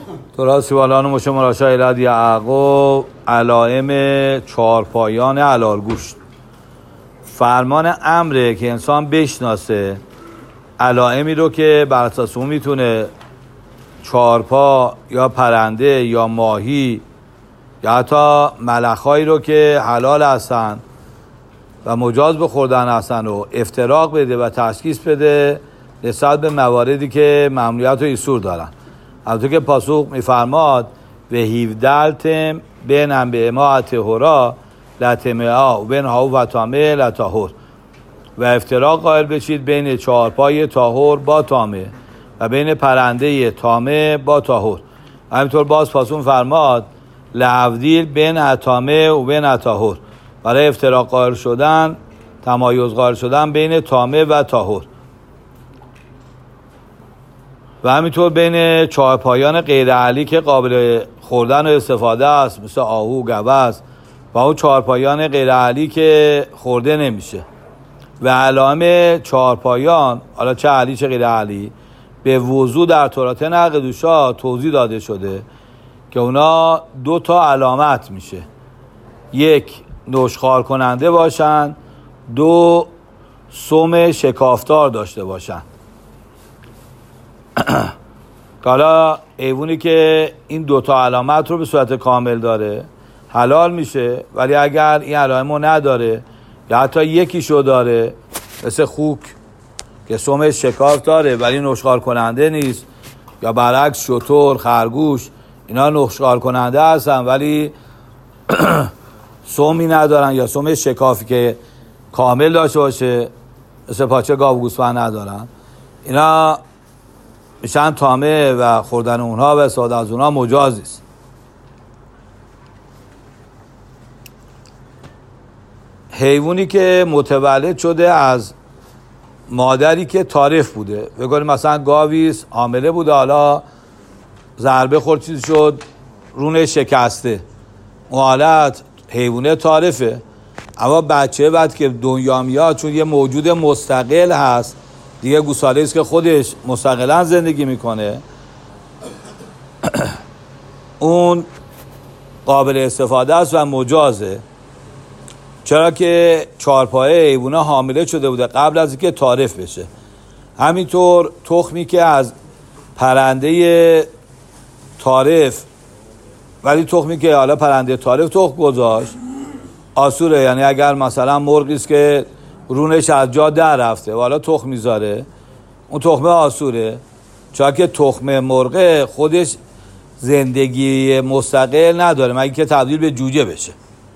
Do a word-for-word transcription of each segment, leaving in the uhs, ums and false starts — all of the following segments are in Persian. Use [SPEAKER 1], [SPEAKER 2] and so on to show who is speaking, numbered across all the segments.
[SPEAKER 1] تورا سیوالان مشه مراشا ایلاد یعقوب علائم چارپایان حلال گوشت. فرمان امره که انسان بشناسه علائمی رو که بر اساس اون میتونه چارپا یا پرنده یا ماهی یا حتی ملخایی رو که حلال هستن و مجاز به خوردن هستن رو افتراق بده و تشخیص بده نسبت به مواردی که ممنوعیت و ایسور دارن. البته که پاسخ میفرماد و هیودلتم بینم به اما تهورا لطمعا و بین هاو و تامه لطاهور و افتراق قائل بشید بین چهارپای طاهور با تامه و بین پرنده تامه با طاهور. همینطور باز پاسخ فرماد لعودیل بین اتامه و بین طاهور، برای افتراق قائل شدن تمایز قائل شدن بین تامه و طاهور. و همینطور بین چهارپایان غیر علی که قابل خوردن و استفاده است مثل آهو، گوز و اون چهارپایان غیر علی که خورده نمیشه. و علائم چهارپایان حالا چه علی چه غیر علی به وضوح در تورات نقد دوشا توضیح داده شده که اونا دو تا علامت میشه: یک نشخوار کننده باشن، دو سم شکافتار داشته باشن. حالا ایوونی که این دوتا علامت رو به صورت کامل داره حلال میشه، ولی اگر این علائمو نداره یا حتی یکیشو داره مثل خوک که سم شکاف داره ولی نشخوار کننده نیست، یا برعکس شتر، خرگوش اینا نشخوار کننده هستن ولی سمی ندارن، یا سم شکافی که کامل داشته باشه مثل پاچه گاو گوسفند ندارن، اینا میشن تامه و خوردن اونها و استفاده از اونها مجاز است. حیوانی که متولد شده از مادری که طارف بوده، بگویم مثلا گاویست حامله بوده، حالا ضربه خورد چیز شد رونه شکسته، اون حالت حیوانه طارفه. اما بچه بعد که دنیا میاد چون یه موجود مستقل هست دیگه، گوساله است که خودش مستقلا زندگی میکنه، اون قابل استفاده است و مجازه، چرا که چهارپایه حیوانه حامله شده بوده قبل از اینکه طارف بشه. همینطور تخمی که از پرنده طارف، ولی تخمی که حالا پرنده طارف تخم گذاشت آسوره، یعنی اگر مثلا مرغی است که رونش از جا در رفته و حالا تخم میذاره اون تخمه آسوره، چرا که تخم مرغ خودش زندگی مستقل نداره مگه که تبدیل به جوجه بشه.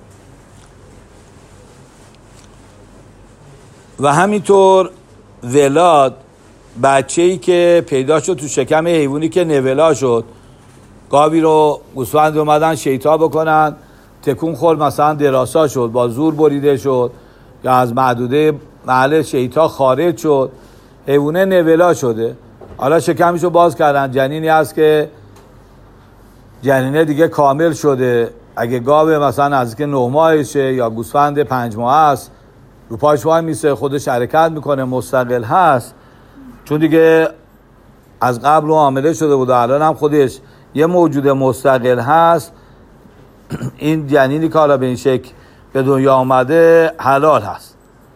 [SPEAKER 1] و همینطور ولاد، بچه‌ای که پیدا شد تو شکم حیوانی که نولا شد، گاوی رو گوسفند اومدن شیطا بکنن، تکون خورد مثلا دراسا شد، با زور بریده شد یا از محدوده محل شیطا خارج شد، حیوانه نولا شده، حالا شکمشو باز کردن، جنینی هست که جنینه دیگه کامل شده، اگه گاو مثلا از که نه ماهشه یا گوسفند پنج ماه است رو پاش وای میسه، خودش حرکت میکنه، مستقل هست، چون دیگه از قبل رو حامله شده بود الان هم خودش یه موجود مستقل هست، این جنینی که حالا به این شکل به دنیا آمده حلال هست.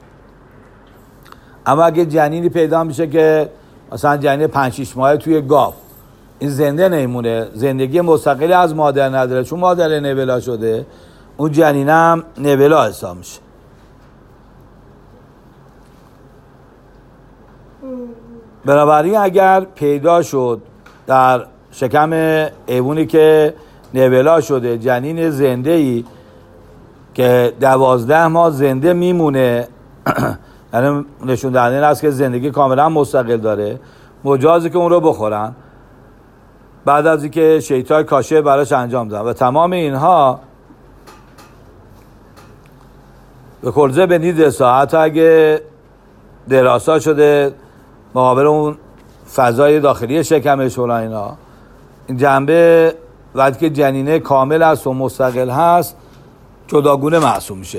[SPEAKER 1] اما اگه جنینی پیدا میشه که مثلا جنین پنج شیش ماهه توی گاو، این زنده نمیمونه، زندگی مستقلی از مادر نداره، چون مادر نولا شده اون جنین هم نولا حساب میشه. بنابراین اگر پیدا شد در شکم حیوانی که نولا شده جنین زنده‌ای که دوازده ماه زنده میمونه، یعنی نشون دهنده این است که زندگی کاملا مستقل داره، مجازه که اون رو بخورن بعد از اینکه شیطان کاشه براش انجام دادن. و تمام اینها به کلزه به دید ساعت اگه دراسا شده مقابل اون فضای داخلی شکمش و اینا، این جنبه وقتی که جنینه کامل است و مستقل هست جداگونه محسوب میشه.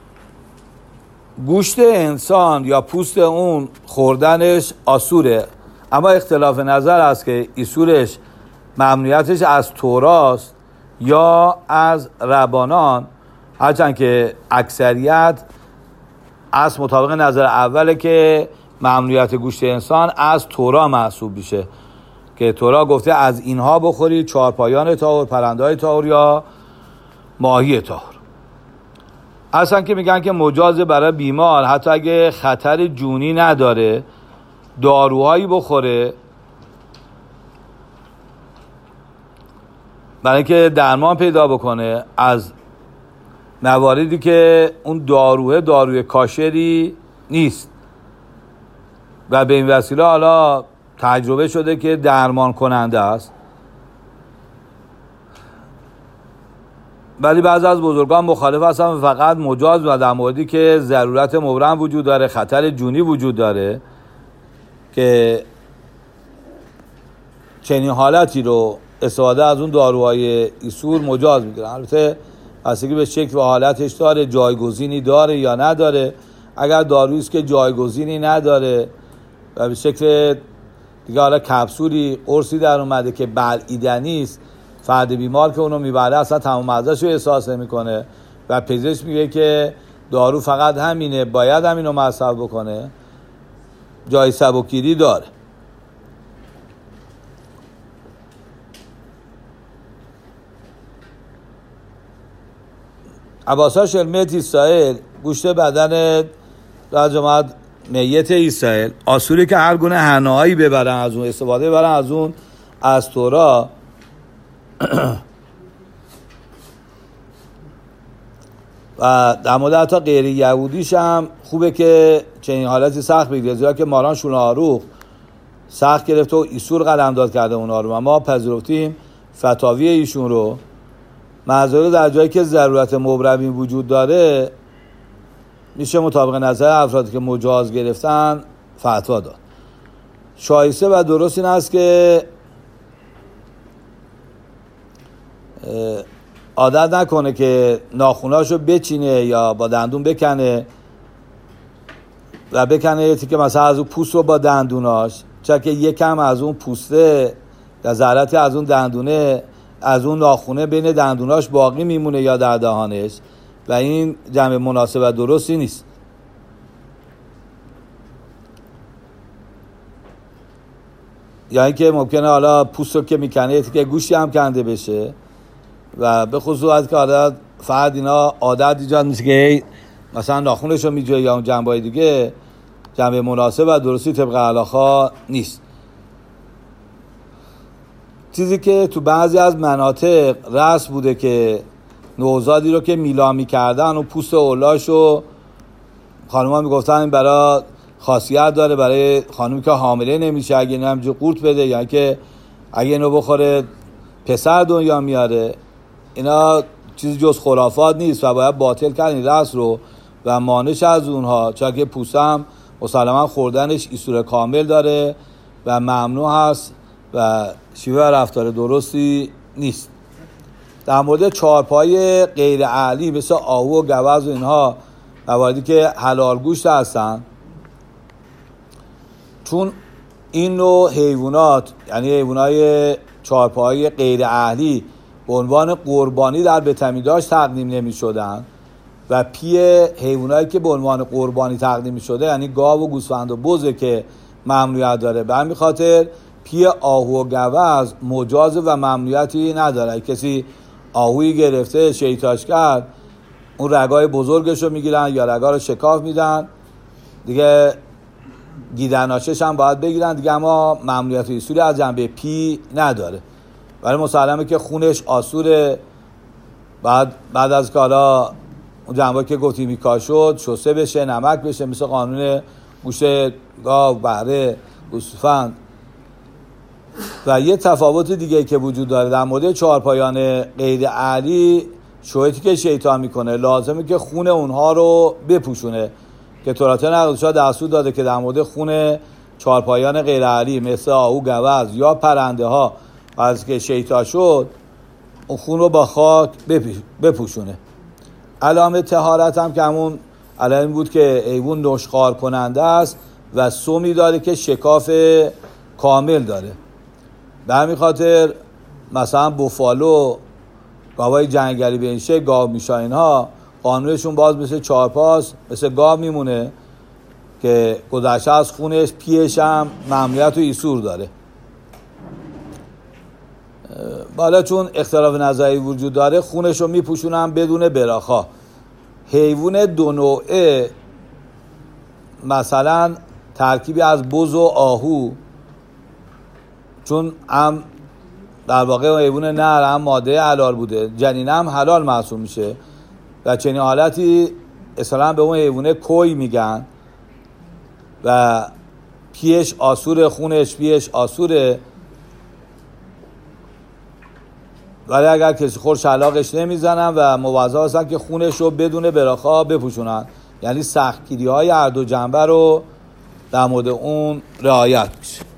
[SPEAKER 1] گوشت انسان یا پوست اون خوردنش آسوره، اما اختلاف نظر است که ایسورش ممنوعیتش از توراست یا از ربانان، هرچند که اکثریت از مطابق نظر اوله که ممنوعیت گوشت انسان از تورا محسوب میشه که تورا گفته از اینها بخورید، چهارپایان طاهر، پرنده‌های طاهر یا ماهی طاهر. اصلا که میگن که مجاز برای بیمار حتی اگه خطر جونی نداره داروهایی بخوره برای که درمان پیدا بکنه از مواردی که اون داروه داروی کاشری نیست و به این وسیله حالا تجربه شده که درمان کننده است. ولی بعضی از بزرگان مخالف هستن فقط مجاز و در موردی که ضرورت مبرم وجود داره، خطر جونی وجود داره که چنین حالتی رو استفاده از اون داروهای ایسور مجاز میگیرن. البته بستگی به شکل و حالتش داره، جایگزینی داره یا نداره. اگر دارویی است که جایگزینی نداره و به شکل دیگه حالا کپسولی قرصی در اومده که بلعیدنی است، فرد بیمار که اونو میبره اصلا تمام مزه‌ش رو احساس نمیکنه و پزشک میگه که دارو فقط همینه، باید همینو مصرف بکنه، جای سبکگیری داره. عباسا شلمت اسرائیل گوشت بدن رجمت میت اسرائیل، آسوری که هر گونه حناهایی ببرن از اون، استفاده ببرن از اون از تورا و در مورد حتی غیر یهودیش هم خوبه که چنین حالتی سخت بگیره، زیرا که ماران شولهاروخ سخت گرفته و ایسور قلمداد کرده اونا رو و ما پذیرفتیم فتاوی ایشون رو. معذرت در جایی که ضرورت مبرمی وجود داره میشه مطابق نظر افرادی که مجاز گرفتن فتوا داد. شایسته و درست این است که عادت نکنه که ناخوناشو بچینه یا با دندون بکنه و بکنه یه تیکه مثلا از اون پوست رو با دندوناش، چون که یکم از اون پوسته یا ذرتی از اون دندونه از اون ناخونه بین دندوناش باقی میمونه یا در دهانش و این جمع مناسب و درستی نیست. یا اینکه ممکنه حالا پوست رو که میکنه یه تیکه گوشی هم کنده بشه و به خصوص که عادت فرد اینا عادت ایجاد میشه که مثلا ناخونش رو میجوه یا اون جنبای دیگه، جنبه مناسب و درستی طبق علاخا نیست. چیزی که تو بعضی از مناطق رسم بوده که نوزادی رو که میلا میکردن و پوست اولاشو خانوما میگفتن این برای خاصیت داره برای خانومی که حامله نمیشه اگه اینو همجور قورت بده یا که اگه اینو بخوره پسر دنیا میاره. اینا چیزی جز خرافات نیست و باید باطل کرد این رسم رو و مانش از اونها، چون که پوست هم مسلما خوردنش ایسور کامل داره و ممنوع هست و شیوه رفتار درستی نیست. در مورد چهارپای غیر اهلی مثل آهو و گوز و اینها مواردی که حلال گوشت هستن، چون این نوع حیوانات یعنی حیوانای چهارپای غیر اهلی به عنوان قربانی در بتمیداش تقدیم نمی شدن و پی حیوانایی که به عنوان قربانی تقدیم می شده یعنی گاو و گوسفند و بزه که ممنوعیت داره. به همین خاطر پی آهو و گوز مجاز و ممنوعیتی نداره. کسی آهویی گرفته شیطاش کرد اون رگای بزرگش رو میگیرن یا رگا رو شکاف میدن دیگه، گیدناشش هم باید بگیرن دیگه، اما ممنوعیت ایسوری از جنبه پی نداره. ولی مسلمه که خونش آسوره، بعد بعد از که حالا اون جنبه که گفتی میکا شد شسته بشه، نمک بشه، مثل قانون گوشت گاو، بهره، گوسفند. و یه تفاوت دیگه که وجود داره در مورد چهارپایان غیر اهلی، شویتی که شیطان میکنه لازمه که خون اونها رو بپوشونه که تورات نقدشا دستور داده که در مورد خون چهارپایان غیر اهلی مثل آهو، گوز یا پرنده ها از که شیطان شد اون خون رو با خاک بپوشونه. علامه طهارت هم که همون علامه بود که حیوان نشخوار کننده است و سمی داره که شکاف کامل داره. به همین خاطر مثلا بوفالو، گاوای جنگلی به این شکل، گاو میشا، اینها قانونشون باز مثل چهارپاست، مثل گاو میمونه که گذشته از خونش پیش هم ممنوعیت و ایسور داره. بالا چون اختلاف نظری وجود داره خونش رو میپوشونن بدون براخا. حیوان دو نوعه مثلا ترکیبی از بز و آهو، چون هم در واقع حیوان نر هم ماده حلال بوده، جنینه هم حلال محسوب میشه و چنین حالتی اصلا به اون حیوان کوی میگن و پیش آسور، خونش پیش آسوره، ولی اگر کسی خورش علاقش نمیزنن و موظف هستن که خونش رو بدون براخا بپوشونن، یعنی سختگیری های هر دو جنبه رو در مورد اون رعایت میشه.